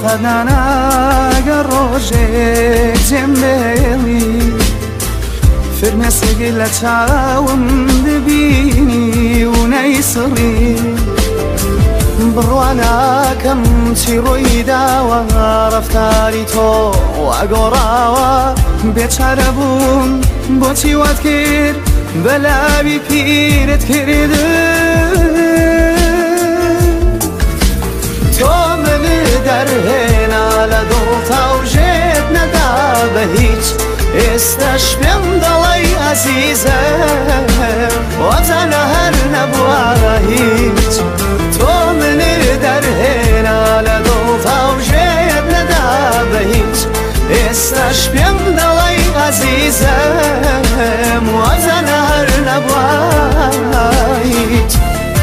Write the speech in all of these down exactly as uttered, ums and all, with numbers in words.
قەدناناگە ڕۆژێک جێم بێڵی فرمێسێکی لە چاوم دبینی و نەیسڕی بڕواناکەم چی ڕووی داوە ڕەفتاری تۆ واگۆڕاوە بێچارە بووم بۆچی وات کرد بەلاوی پیرت کردم تۆ من دەرهێنا لە دڵ تاوژێت نەدا بە هیچ ئێستاش پێم دەڵێی عەزیزەم وەزانە هەر نەبووە هیچ تۆ من دەرهێنا لە دڵ تاوژێت نەدا بە هیچ ئێستاش پێم دەڵێی عەزیزەم وەزانە هەر نەبووە هیچ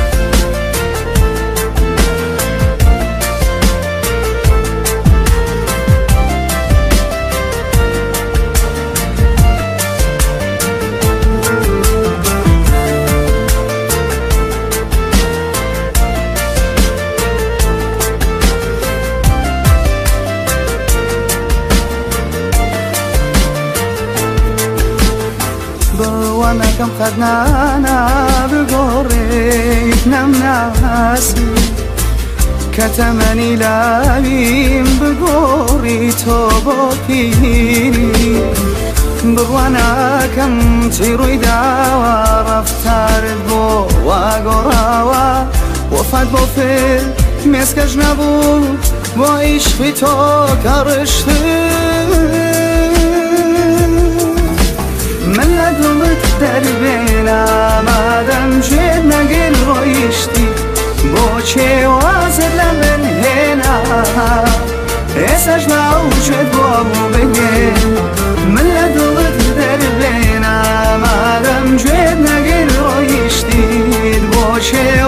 بڕوانەکەم قەدنانە بگۆڕێیت نەمناسی کە تەمەنی لاویم بگۆڕی تۆ بۆ پیری بڕوانەکەم چی ڕووی داوە ڕەفتارت بۆ واگۆڕاوە وەفات بۆ فێر مێسکەش نەبوو بۆ عیشقی تۆ کە ڕشتم من لە دڵت دەربێنا مادەم گوێت نەگەر ڕۆیشتی بۆ کێوازت لە من هێنا ئێستاش ناوچێت بۆ بگێن من لە دڵت دەربێنا مادەم گوێت نەگەر ڕۆیشتیت بۆ کێ